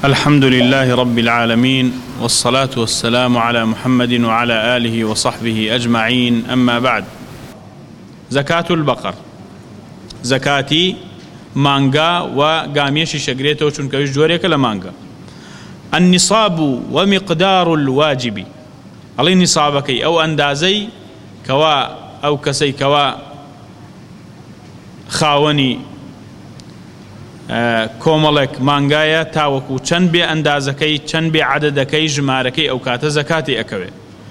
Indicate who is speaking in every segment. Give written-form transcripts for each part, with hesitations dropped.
Speaker 1: الحمد لله رب العالمين والصلاة والسلام على محمد وعلى آله وصحبه أجمعين. أما بعد، زكاة البقر زكاتي مانغا وقاميشي شجريته وشنكوش جوريك لمانغا. النصاب ومقدار الواجب، الله نصابك أو أندازي كوا أو كسي كوا خاوني کۆمەڵێک مانگایە تاوەکو چەند بێ ئەندازەکەی چەند بێ عەدەدەکەی ژمارەکەی ئەو کاتە زەکاتی ئەکەوێ.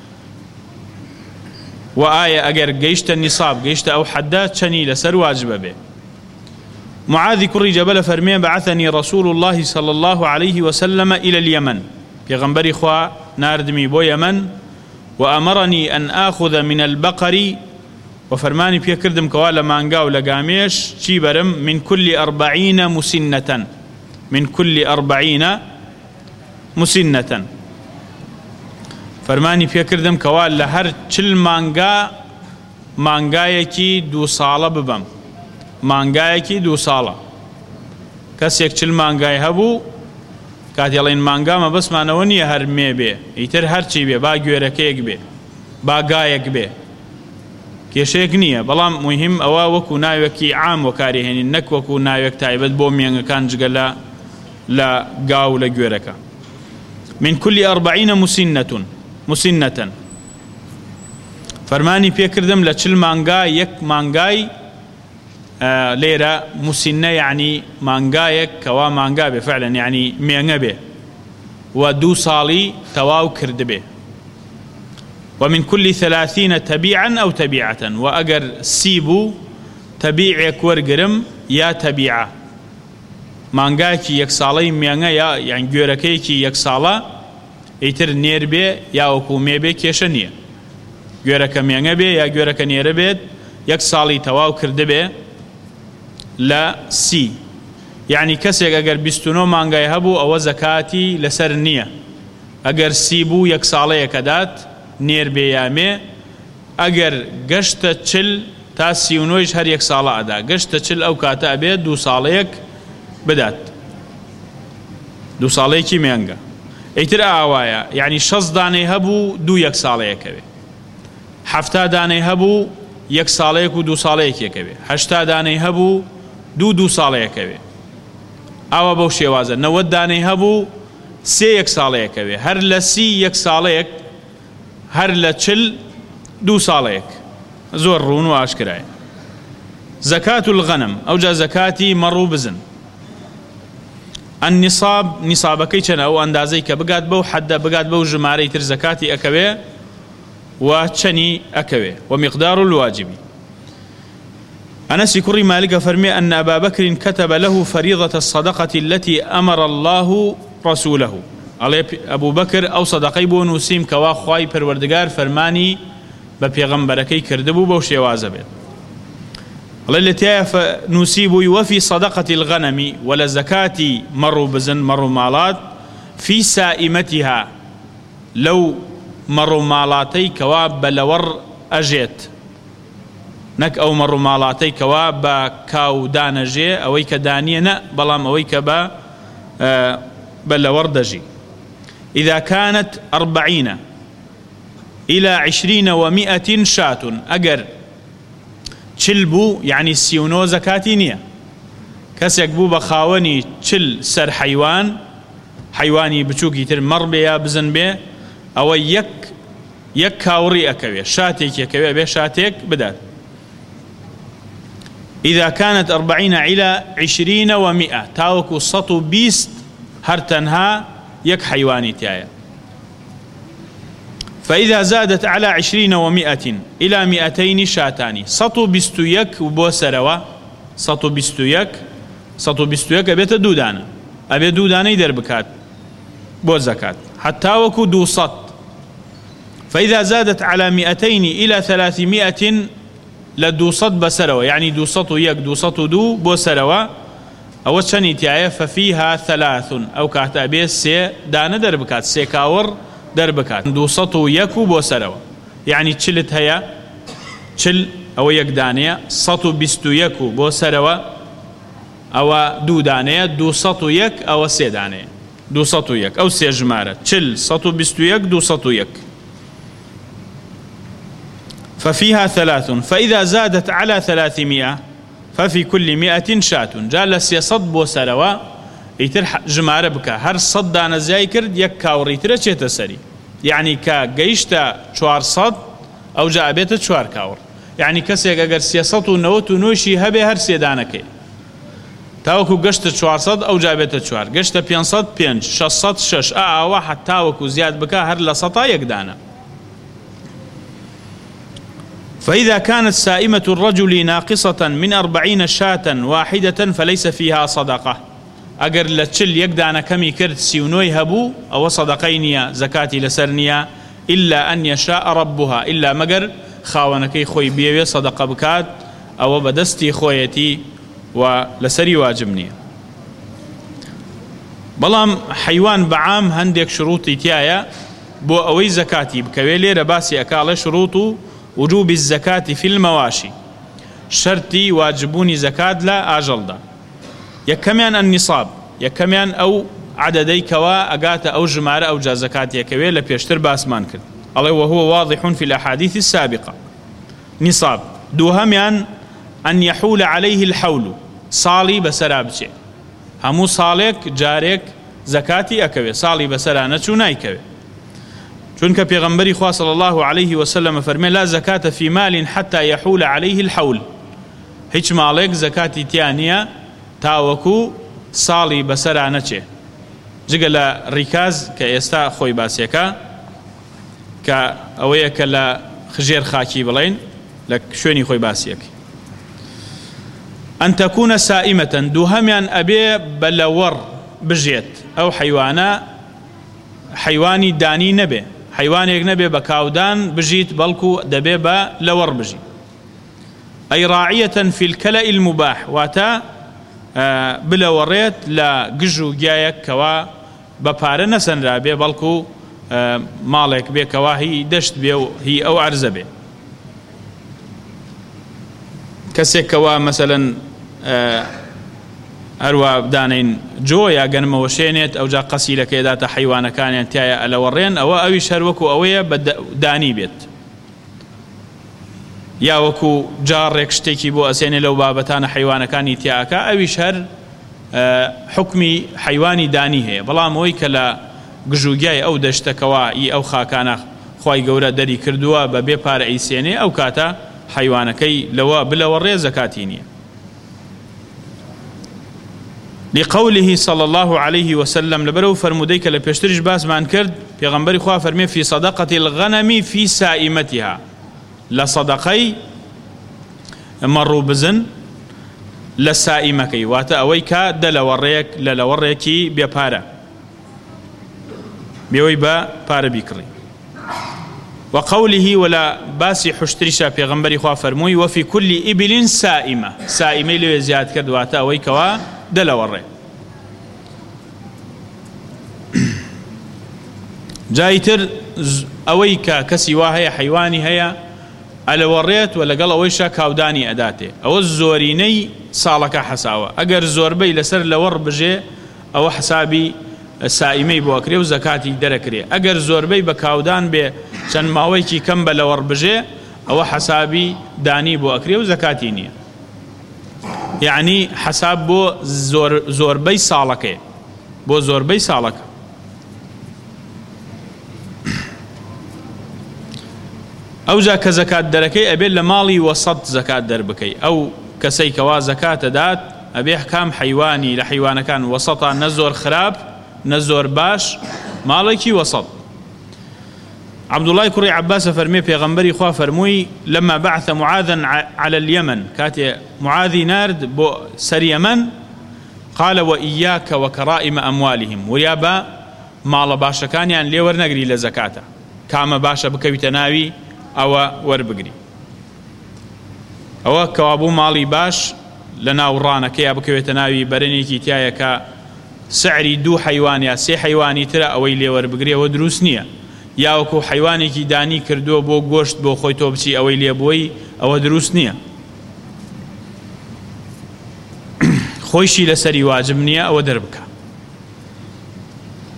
Speaker 1: و ئایا ئەگەر گەیشتە نیساب گەیشتە ئەو حەدە چەنی لەسەر واجبە بێ. معاذی کوڕی جەبەلە فەرمێ بەعەثەنی رسول الله صلى الله عليه وسلم إلى اليمن، پێغەمبەری خوا ناردمی بۆ یەمەن، وأمرني أن آخذ من البقر، وفرماني بيا كردم كوالا مانغاو لقاميش چي برم من كل 40 مسنة، من كل 40 مسنة. فرماني بيا كردم كوالا هر چل مانغايكي 2 ساڵە ببم، مانغايكي 2 ساڵە. کەسێک چل مانغای هەبوو کاتی ئەڵێن مانگامە بەسمانەوە نییە هەر مێ بێ، ئیتر هەرچی بێ، با گوێرەکەیەک بێ، با گایەک بێ، کێشەیەک نییە. بەڵام مهم ئەوە وەکو ناوێکی عام وەکارهێنین، نەک وەکو ناوێک تایبەت بۆ مێنگەکان جگە لە گاو لە گوێرەکە. من كل 40 مسنة. فەرمانی پێکردم لە 40 مانگا یەک مانگای لێرە مسنە یعنی مانگایەک کەوا مانگا بێ فعلا یعنی مێنگە بێ و 2 ساڵی تەواو کرد بێ. ومن كل 30 تبيعا أو تبيعة، وأجر سيبو تبيعك ورقرم يا تبيعة مانغاكي يكسالي ميانغا يعني جوركيكي يكسالا يتر نير بي يا وكو ميبي كيشنية جورك ميانغا بي يا جورك نير بي يكسالي تواو كرد بي لا سي، يعني كسيك أجر بستونو مانغا يهبو أو زكاتي لسر نية. أجر سيبو يكسالي كدات نێر بێیامێ، ئەگەر گەشتە 40 تا 39 هەر 1 ساڵە ئەدا، گەشتە 40 ئەو کاتە ئەبێت 2 ساڵەیەک بدات، 2 ساڵەیەکی مێنگە. ئەیتر ئاوایە یعنی 6 دانەی هەبوو 2 1 ساڵەیەکەوێ، 70 دانەی هەبوو 1 ساڵەیەک و 2 ساڵەیەکێکەوێ، 80 دانەی هەبوو 2 ساڵەیەکەوێ. ئاوا بەو شێوازە 90 دانەی هەبوو 3 1 ساڵەیەکەوێ، هەر لە 30 1 ساڵەیەک، هەر لە 40 2 ساڵەیەک. زۆر ڕوون و ئاشکرایە. زەکات الغەنم ئەوجا زەکاتی مەڕ و بزن. النصاب نیسابەکەی چەنە؟ ئەو ئەندازەی کە بگات بەو حەدە، بگات بەو ژمارەی تر زەکاتی ئەکەوێ و چەنی ئەکەوێ. ومقدار الواجب. أنس كري مالك فرمي أن أبا بكر كتب له فريضة الصدقة التي أمر الله رسوله. أبو بكر أو صدقي بو نوسيم كوا خواي پروردگار فرماني بپیغمبركي كردبو بو شوازه بيت. الله التي نوسيبو وفي صدقة الغنم ولا زكاة مروا بزن مروا مالات في سائمتها، لو مروا مالاتي كوا بلور أجيت نك أو مروا مالاتي كوا بكاو دانجي أويك دانية نا بلام أويك بلور دجي. إذا كانت 40 إلى 20 و100 شاة، أجر چلبو يعني سيونو زكاتي نية، كسيك بو بخاوني چل سر حيواني بچوكي تر مر بيا بزن بي أو يك كاوري أكوي شاتيك يكوي بي شاتيك بدات. إذا كانت 40 إلى 20 و100 تاوكو سطو بيست هرتنها يك حيواني تايا. فإذا زادت على 20 و100 إلى 200 شاتاني سطو بستو يك وبو سروا، سطو بستو يك أبيت دودانا، أبيت دودانا يدر بكات بو زكاة حتى وكو 200. فإذا زادت على 200 إلى 300 ل200 بسروا، يعني 200 يك 202 بو سروا أو شني تايا. ففيها 3 أو كاتابي 3 دانا دربكات، 3 كاور دربكات 201 بو سروا، يعني چلت هيا چل أو يك دانية 121 بو سروا أو 2 دانية 201 أو 3 دانية 201 أو سيجمارة 121 201 ففيها 3 فإذا زادت على 300 ففي كل 100 شاة جال سيصد بو سروا يتر جمارة بك هر صد دانا زي كرد يك كاوري ترى سري يعني كجيشتا 400 أو جاء بيت 4 كاور يعني كسيك أجر سياسات ونوت ونوشي هبه هر سيدانك تاوكو قشت 400 أو جاء بيت 4 قشت 500 5 600 6 واحد تاوكو زياد بك هر لسطا يقدانا فإذا كانت سائمة الرجل ناقصة من 40 شاة واحدة فليس فيها صدقة أجر لتشل يقدانا كمي كرت سيونوي هبو أو صدقينيا زكاتي لسرنيا إلا أن يشاء ربها إلا مقر خاونكي خوي بيوي صدقة بكات أو بدستي خويتي ولسري واجبني بلام حيوان بعام هندك شروطي تيايا بو أوي زكاتي بكويلي رباسي أكالي شروط وجوب الزكاة في المواشي شرطي واجبوني زكاة لا أجل دا يكميان النصاب يكميان أو عددي كوا أقات أو جمارة أو جا زكاة يكوي لبيشتر باسمان كد الله وهو واضح في الأحاديث السابقة نصاب دوهميان أن يحول عليه الحول صالي بسرابشي همو صالك جارك زكاتي أكوي صالي بسرانة نايكوي چونك پیغمبری خواه صلى الله عليه وسلم فرمي لا زكاة في مال حتى يحول عليه الحول هیچ مالك زكاتي تيانية تاوكو صالي بسرانة چه جگل ركاز كيستا خوي باسيكا كأويك لا خجير خاكي بلين لك شويني خوي باسيك أن تكون سائمة دوهميان أبي بلور بجيت أو حيواني داني نبي حيوانيك نبي بكاودان بجيت بلكو دبي بلور بجي أي راعية في الكلأ المباح واتا بلوريت لا قجو جايك كوا بپاره نسن را بي بلكو مالك بي كوا هي دشت بي هي أو عرزة بي كسيك كوا مثلا هروا بدانين جو يا جنم وشينت أو جا قصيلة كيدات حيوان كان ينتهي على ورين أو أوي شروكو أوية داني بيت يا وكو جارك شتيكي بو أسيني لو بابتان حيوان كان يتياكا أوي شهر حكمي حيواني داني هي بلا موي كلا جوجاي أو دشتكوا أو خاكانا خواي قورا دري كردوا ببي بار عيسيني أو كاتا حيوانكي لوا بلا وري زكاتيني لقوله صلى الله عليه وسلم لبرو فرموديك لبيشترج باس مان كرد پیغمبر خواه فرمي في صدقة الغنم في سائمتها لصدقي مروا بزن لسائمكي واتا اويكا دلوريك للوريكي بيبارا بيوي با بارا بيكري وقوله ولا باسي حشترشا پیغمبر خواه فرموي وفي كل إبل سائمة لو زياد كرد واتا اويكا دلوري جايتر اويكا كسي واهي حيواني هيا على وريت ولا قال اويشا كاوداني اداتي او الزوريني صالك حساوه اگر زوربي لسر لور بجي او حسابي سائمي بوكري وزكاتي دركري اگر زوربي بكاودان به چن ماويكي كم بلور بجي او حسابي داني بوكري وزكاتي نيه يعني حساب بو زوربي صالك بو زوربي صالك او جا كزكاة دركي ابي لمالي وسط زكاة دربكي او كسي كوا زكاة دات ابي احكام حيواني لحيوان كان وسطا نزور خراب نزور باش مالكي وسط عبد الله كري عباس فرمي بيغمبري خواه فرموي لما بعث معاذا على اليمن كاتي معاذي نارد بو سر يمن قال وإياك وكرائم أموالهم ويابا مال باشا كان يعني لي ورنقري لزكاة كام باشا بكوي تناوي أو وربقري أو كوابو مالي باش لنا ورانا كي بكوي تناوي برنيكي تيايا سعري دو حيوانيا سي حيواني ترى أوي لي وربقري ودروسنيا یاوەکو حیوانێکی دانی کردووە بۆ گۆشت بۆ خۆی تۆ بچی ئەوەی لێبووی ئەوە دروست نییە خۆیشی لەسەری واجب نییە ئەوە دەربکە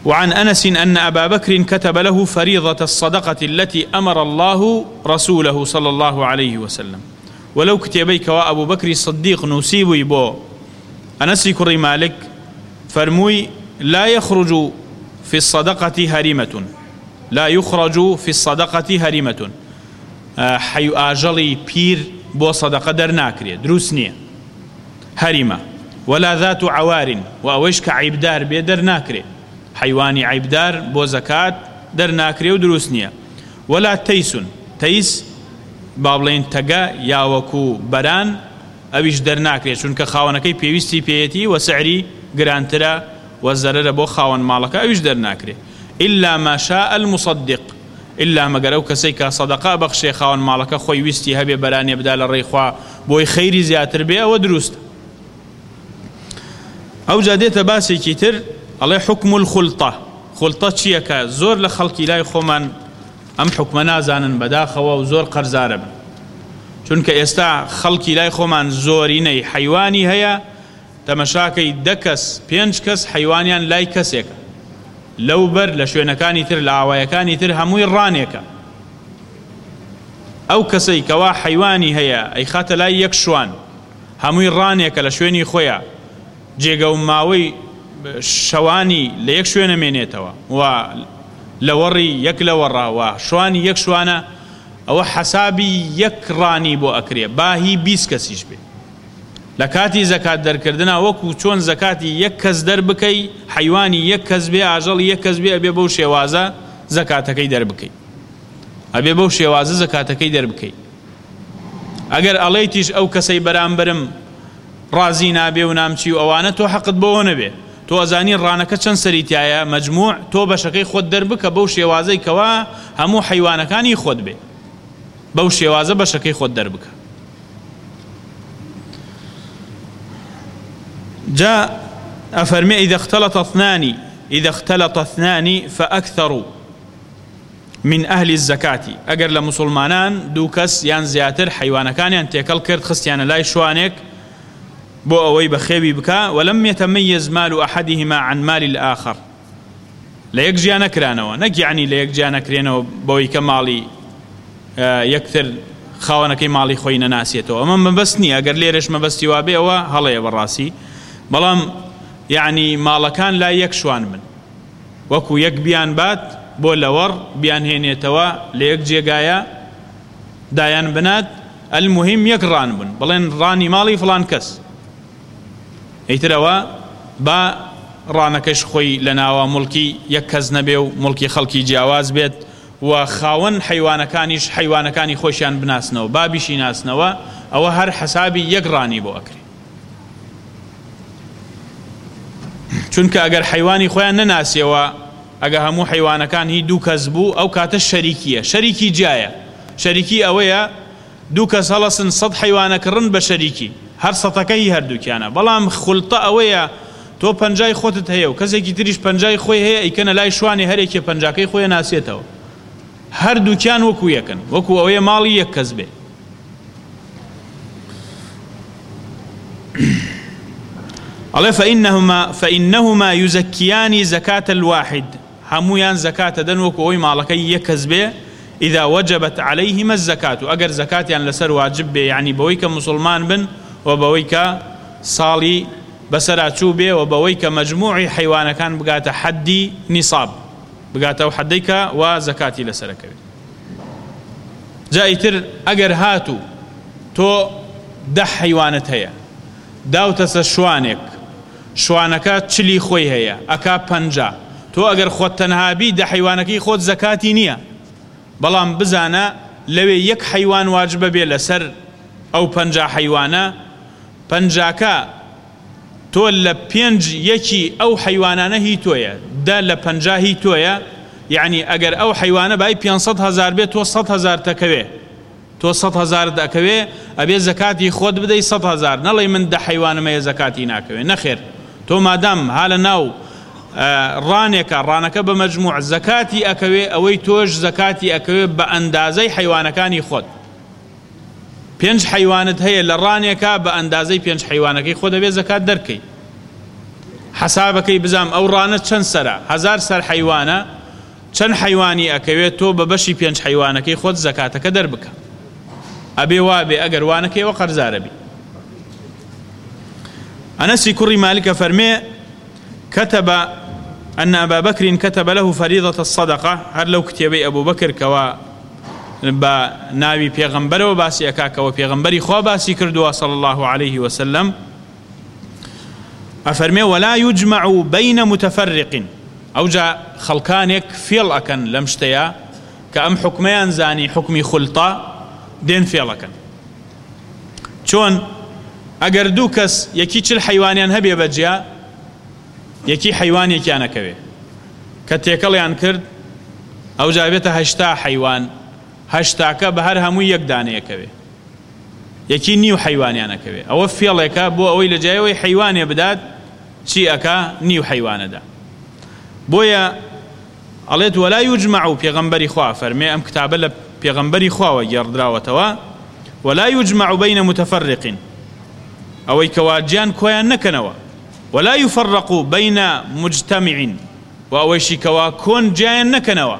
Speaker 1: وعن أنس أن أبا بكر كتب له فريضة الصدقة التي أمر الله رسوله صلى الله عليه وسلم. ولو كتابيك وأبو بكر الصديق نصيب يبو أنس كري مالك فرموي لا يخرج في الصدقة هريمة، لا يخرج في الصدقة هريمة، حي آجلي بير بو صدقة درناكري دروسنية هريمة، ولا ذات عوار وأويش كعيبدار بيدر ناكري، حيواني عيبدار بو زكاة در ناكري ودروسنية، ولا تيس بابلين تقا ياوكو بران أويش در ناكري چونك خاونكي بيوستي بيتي وسعري قرانترا والزرر بو خاون مالك أويش در ناكري إلا ما شاء المصدق، إلا ما قالوا كسيكا صدقاء بخشي خاون مالك خوي ويستي هبي بران يبدال الريخوا بوي خيري زياتر بيه ودروست. أو جاديت باسي كتر الله حكم الخلطة. خلطة چيكا زور لخلقي لا يخومن أم حكم نازانا بداخوا وزور قرزارب چونك يستا خلقي لا يخومن زوريني حيواني هيا تمشاكي دكس بينجكس حيوانيان لاي كسيكا لو بر لشوينكاني تر لعوايكاني تر هموي رانيكا أو كسيكا وا حيواني هيا أي خات لا يكشوان هموي رانيكا لشويني خويا جێگە و ماوەی شەوانی لە یەک شوێنە مێنێتەوە و لە وەڕی یەک لە وەڕاوە شوانی یەک شوانە ئەوە حەسابی یەک ڕانی بۆ ئەکرێ باهی 20 کەسیش بێ. لە کاتی زەکات دەرکردنا وەکو چۆن زەکاتی یەک کەس دەربکەی حیوانی یەک کەس بێ ئاژەڵی یەک کەس بێ ئەبێ بەو شێوازە زەکاتەکەی دەربکەی، ئەبێ بەو شێوازە زەکاتەکەی دەربکەی. ئەگەر ئەڵێیتیش ئەو کەسەی بەرامبرم ڕازی نابێ و نامچی و ئەوانە تۆ حەقت بۆ نەبێ، تۆ ئەزانی ڕانەکە چەند سەریتایە مەجموع تۆ بەشەکەی خۆت دەربکە بەو شێوازەی کەوا هەموو حیوانەکانی خۆت بێ، بەو شێوازە بەشەکەی خۆت دەربکە. جاء أفرمي إذا اختلط اثنان فأكثر من أهل الزكاة. أجر لمسلمانان دوكس يان زياتر حيوانا كان يان تيكل كرد خستيان لاي شوانك بو أوي بخيبي بكا ولم يتميز مال أحدهما عن مال الآخر. لا يكجيانا كرانوا نك يعني لا يكجيانا كرانوا بوي كمالي يكثر خاوانا كي مالي خوينا ناسيته أما مبسني أجر ليرش مبستي وابي أو هلا براسي بلام يعني مالكان لا يكشوان من وكو يك بيان بات بو لور بيان هيني توا ليك جيغايا دايان بنات المهم يكران بن بلين راني مالي فلان كس ايتروا با رانكش خوي لناوا ملكي يكز نبيو ملكي خلقي جواز بيت وخاون حيوانكانيش حيوانكاني خوشيان بناسنو بابيشي ناسنو او هر حسابي يكراني بو اكري چونکە ئەگەر حیوانی خۆیان نەناسیەوە ئەگە هەموو حیوانەکان هی دوو کەس بوو ئەو کاتە شەریکیە، شەریکی جایە، شەریکی ئەوەیە دوو کەس هەڵەسن 100 حیوانەکڕن بە شەریکی هەر سەتەکەی هەردووکیانە. بەڵام خوڵتە ئەوەیە تۆ پەنجای خۆتت هەیە و کەسێکی تریش پەنجای خۆی هەیە ئەیکەنە لای شوانی هەرێکێ پەنجاکەی خۆی ناسێتەوە، هەردووکیان وەکو یەکن، وەکو ئەوەیە ماڵی یەک کەس بێ. الله فإنهما يزكيان زكاة الواحد همويان زكاة دنوك وي مالكي يكزبه إذا وجبت عليهما الزكاة أجر زكاة يعني لسر واجب يعني بويك مسلمان بن وبويك صالي بسراتشو به وبويك مجموع حيوان كان بقات حدي نصاب بقات أو حديك وزكاتي لسرك جايتر أجر هاتو تو ده حيوانت هي داو تسشوانك شوانەکە چلی خۆی هەیە ئەکا 50 تۆ ئەگەر خۆت تەنهابی دە حیوانەکەی خۆت زەکاتی نییە، بەڵام بزانە لەوێ یەک حیوان واجبە بێ لەسەر ئەو 50 حیوانە، 50کە تۆ لە 5 یەکی ئەو حیوانانە هی تۆیە، دا لە 50 هی تۆیە، یعنی ئەگەر ئەو حیوانە بای 500,000 بێت تۆ 100,000 دەکەوێ، تۆ 100,000 دەکەوێ ئەبێ زەکاتی خۆت بدەی 100,000 نەڵێ من دە حیوانمەیە زەکاتی ناکەوێ، نەخێر تۆ مادام هالە ناو ڕانێکە ڕانەکە بە مەجموع زەکاتی ئەکەوێ ئەوەی تۆش زەکاتی ئەکەوێ بە ئەندازەی حیوانەکانی خۆت. 5 حیوانت هەیە لە ڕانێکە بە ئەندازەی 5 حیوانەکەی خۆ دەبێت زەکات دەرکەی. حسابەکەی بزام ئەو ڕانە چەند سەرە 1000 سەر حیوانە چەند حیوانی ئەکەوێت تۆ بە بەشی 5 حیوانەکەی خۆت زەکاتەکە دەربکە ئەبێ وابێ ئەگەر وانەکەیەوە قەرزارە بی. ئەنەسی کوڕی مالکە فەرمێ كتب أن أبا بكر كتب له فريضة الصدقة هر لو كتابي أبو بكر كوا با ناوي پیغمبر و باسی اکاکا و پیغمبری خواه باسی کردوا صلى الله عليه وسلم أفرمي ولا يجمع بين متفرق أو جاء خلقانك فيل أكن لمشتيا كأم حكميان زاني حكمي خلطة دين فيل أكن چون اگر دو کس یکی چل حیوانیان هبی بجیا یکی حیوان یکیانە کەوێ کە تێکەڵیان کرد ئەو جابێتە 80 حیوان 80کە بە هەر هەمووی یەک دانەیەکەوێ یەکی نیو حیوانیانەکەوێ ئەوە فێڵێکە بۆ ئەوەی لە جایەوەی حیوانێ بدات چی ئەکا نیو حیوانەدا بۆیە ئەڵێت ولا يجمع و پێغەمبەری خوا فەرمێ ئەم کتابە لە پێغەمبەری خواوە گێڕدراوەتەوە ولا يجمع بين متفرق ئەوەی کەواجیان کۆیان نەکەنەوە ولا يفرق بين مجتمع و ئەوەیشی کەوا کۆن جیان نەکەنەوە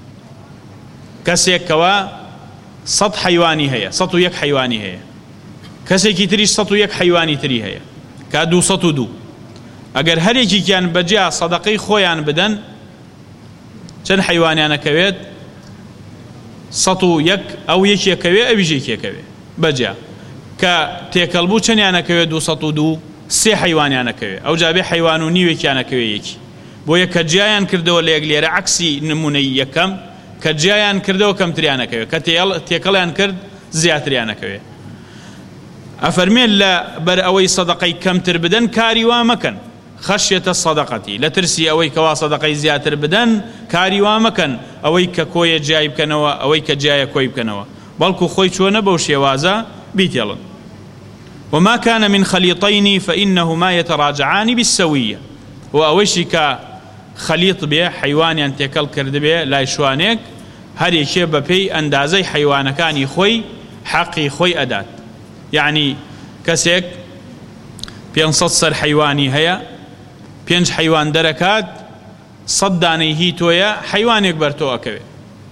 Speaker 1: کەسێک کەوا 100 حیوانی هەیە 101 حیوانی هەیە کەسێکی تریش 101 حیوانی تری هەیە کە 202 ئەگەر هەرێکیان بەجیا سەدەقەی خۆیان بدەن چەند حیوانیانەکەوێت 101 ئەو یەکێکەوێ ئەویش یەکێکەوێ بەجیا کە تێکەڵبوو چەندیانەکەوێت 202 سێ حیوانیانەکەوێ ئەو جابێ حیوان و نیوێکیانەکەوێ یەکی بۆیە کە جیایان کردەوە لە یەک لێرە عەکسی نمونەی یەکەم کە جیایان کردەوە کەمتریانەکەوێ کە تێکەڵیان کرد زیاتریانەکەوێ ئەفەرمێن لە بەر ئەوەی سەدەقەی کەمتر بدەن کاری وا مەکەن خەشیەتە سەدەقەتی لە ترسی ئەوەی کەوا سەدەقەی زیاتر بدەن کاری وا مەکەن ئەوەی کە کۆیە جیای بکەنەوە ئەوەی کە جیایە کۆی بکەنەوە بەڵکو خۆی چۆنە بەو شێوازە بیتێڵن وما كان من خليطين فإنهما يتراجعان بالسوية وأوشي كخليط به حيوان تێکەڵ کرد بێ لای شوانێک هەر یەکێ بەپێی ئەندازەی حیوانەکانی خۆی حەقی خۆی ئەدات یعنی کەسێک 500 سەر حیوانی هەیە 5 حیوان دەرەکات 100 دانەی هی تۆیە حیوانێک بەرتۆ ئەکەوێ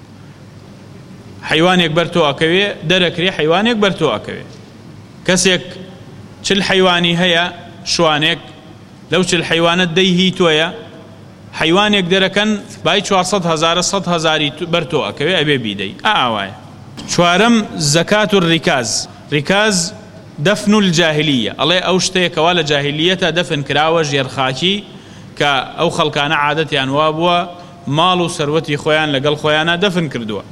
Speaker 1: حیوانێک بەرتۆ ئەکەوێ دەرەکرێ حیوانێک بەرتۆ ئەکەوێ کەسێک 40 حیوانی هەیە شوانێک لەو 40 حیوانە 10 هی تۆیە حیوانێک دەرەکەن بای 400,000 100,000 بەرتۆ ئەکەوێ ئەبێ بیدەی ئاوایە. چوارەم زەکات و ڕیکاز ڕیکاز دەفن الجاهلیە ئەڵێ ئەو شتەیەکەوە لە جاهلیەتە دەفن کراوە ژێرخاکی کە ئەو خەڵکانە عادەتیان وا بووە ماڵ و سەروەتی خۆیان لەگەڵ خۆیانە دەفن کردووە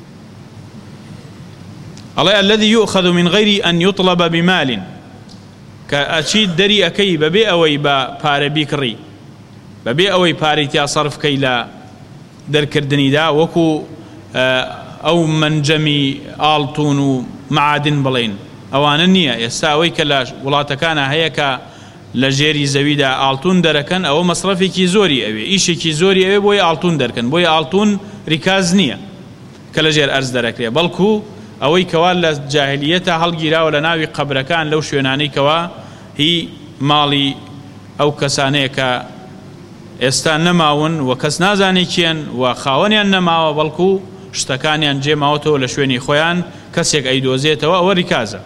Speaker 1: ئەڵێ الذي يؤخذ من غير أن يطلب بمال كأشيد دري أكي ببي أوي باري بيكري ببي أوي باري تيا صرف كي لا در كردني دا وكو أو منجمي آلتون معادن بلين أوان النية يستاوي كلا ولاتا كان هيك لجيري زويدا آلتون دركن أو مصرفي كي زوري أوي إيشي كي زوري أوي بوي آلتون دركن بوي آلتون ركاز نية كلا جير أرز دركري بلكو ئەوەی کەوا لە جاهلیەتە هەڵگیراوە لە ناوی قەبرەکان لەو شوێنانەی کەوا هی ماڵی ئەو کەسانەیە کە ئێستا نەماون و کەس نازانێ کێن و خاوەنیان نەماوە بەڵکو شتەکانیان جێماوەتەوە لە شوێنی خۆیان کەسێک ئەیدۆزێتەوە ئەوە ریکازە.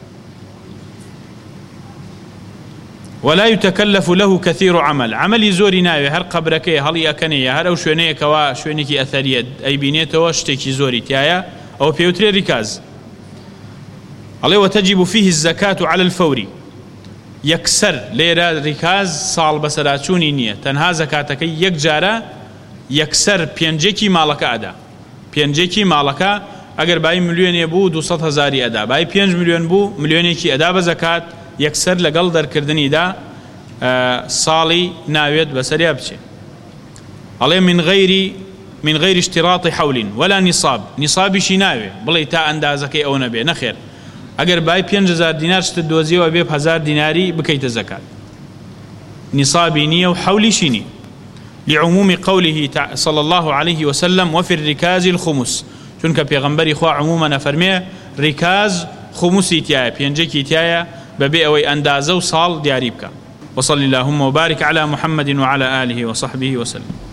Speaker 1: ولا يتكلف له كثير عمل عملي زوري ناوي هر قبركي هل يكني هر او شوينيه كوا شوينيكي اثريه اي بينيتو شتيكي زوري تايا او بيوتري ركاز عليه وتجب فيه الزكاة على الفور يكسر ليرا ركاز صال بسراتشوني نية تنها زكاتك يكجارة يكسر بينجيكي مالك أدا بينجيكي مالك اگر باي مليون يبو 200,000 أدا باي 5 مليون بو مليونيكي أدا بزكاة يكسر لقل در كردني دا صالي ناويد بسريا بچه عليه من غير اشتراط حول ولا نصاب شي ناوي بلي تا اندازكي او نبي نخير اگر باي 5,000 دينار شت دوزي و بي 1000 ديناري بكيت زكاة نصابي نية وحولي شيني لعموم قوله صلى الله عليه وسلم وفي الركاز الخمس چونك پیغمبري خوا عموما فرميه ركاز خمسي تيايا 5 تيايا بەبێ ئەوەی ئەندازە و ساڵ دیاری بکە وصل اللهم وبارك على محمد وعلى آله وصحبه وسلم.